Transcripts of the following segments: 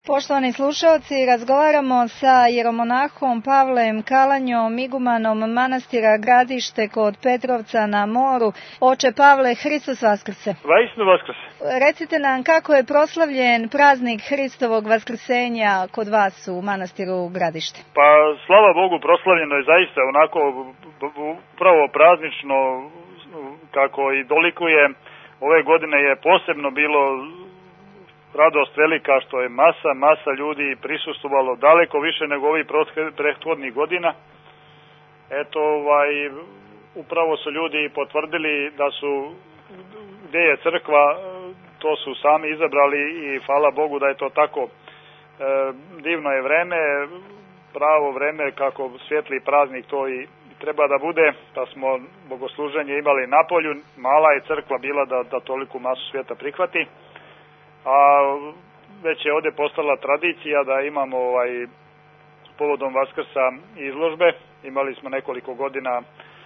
Poštovani slušalci, razgovaramo sa jeromonahom Pavlem Kalanjom, igumanom manastira Gradište kod Petrovca na moru. Oče Pavle, Hristos vaskrse! Vaistinu vaskrse! Recite nam kako je proslavljen praznik Hristovog vaskrsenja kod vas u manastiru Gradište. Pa, slava Bogu, proslavljeno je zaista onako upravo praznično kako i dolikuje. Ove godine je posebno bilo radost velika što je masa ljudi prisustvovalo daleko više nego ovih prethodnih godina. Eto, upravo su ljudi potvrdili da su, gdje je crkva, to su sami izabrali i hvala Bogu da je to tako. Divno je vreme, pravo vreme kako svijetli praznik to i treba da bude, da smo bogosluženje imali na polju, mala je crkva bila da toliku masu svijeta prihvati. A već je ovdje postala tradicija da imamo povodom Vaskrsa izložbe. Imali smo nekoliko godina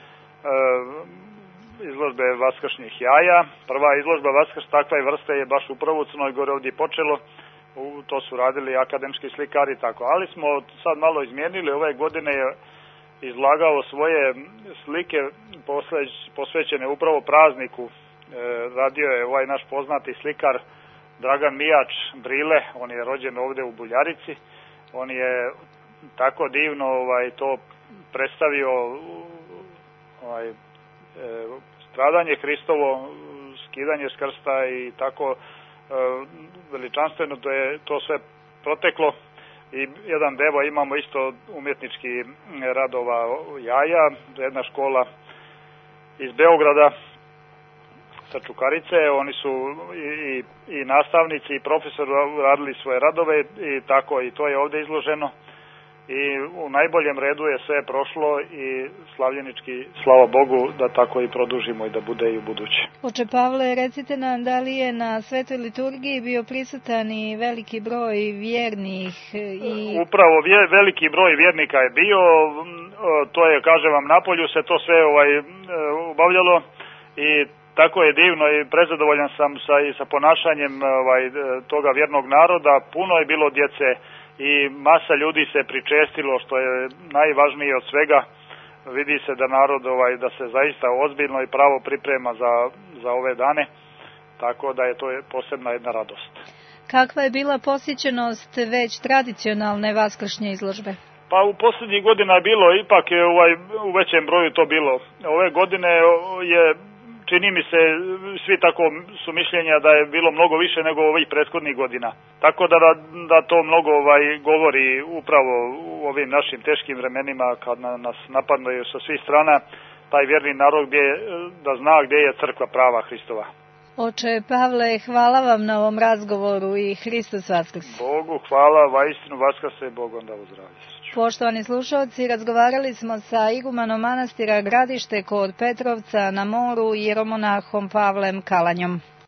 izložbe vaskršnjih jaja. Prva izložba Vaskrs takve vrste je baš upravo u Crnoj Gori ovdje počelo. To su radili akademski slikari i tako. Ali smo sad malo izmijenili. Ove godine je izlagao svoje slike posvećene upravo prazniku. Radio je ovaj naš poznati slikar Dragan Mijač Brile, on je rođen ovdje u Buljarici, on je tako divno to predstavio stradanje Hristovo, skidanje s krsta i tako veličanstveno da je to sve proteklo. I jedan deo imamo isto umjetnički radova jaja, jedna škola iz Beograda sa Čukarice, oni su i nastavnici i profesori radili svoje radove i tako i to je ovdje izloženo i u najboljem redu je sve prošlo i slavljenički, slava Bogu, da tako i produžimo i da bude i u buduće. Oče Pavle, recite nam da li je na svetoj liturgiji bio prisutan i veliki broj vjernih? Upravo veliki broj vjernika je bio, to je, kažem vam, napolju se to sve obavljalo i tako je divno i prezadovoljan sam sa ponašanjem toga vjernog naroda. Puno je bilo djece i masa ljudi se pričestilo, što je najvažnije od svega. Vidi se da narod da se zaista ozbiljno i pravo priprema za ove dane, tako da je to posebna jedna radost. Kakva je bila posjećenost već tradicionalne vaskršnje izložbe? Pa u posljednjih godina je bilo, ipak je u većem broju to bilo. Ove godine je, čini mi se, svi tako su mišljenja da je bilo mnogo više nego ovih prethodnih godina. Tako da to mnogo govori upravo u ovim našim teškim vremenima kad nas napadaju sa svih strana taj vjerni narod da zna gdje je crkva prava Hristova. Oče Pavle, hvala vam na ovom razgovoru i Hristos vaskrse! Bogu hvala, vaistinu vaskrse, Bog onda uzdravlja. Poštovani slušalci, razgovarali smo sa igumanom manastira Gradište kod Petrovca na moru i jeromonahom Pavlem Kalanjom.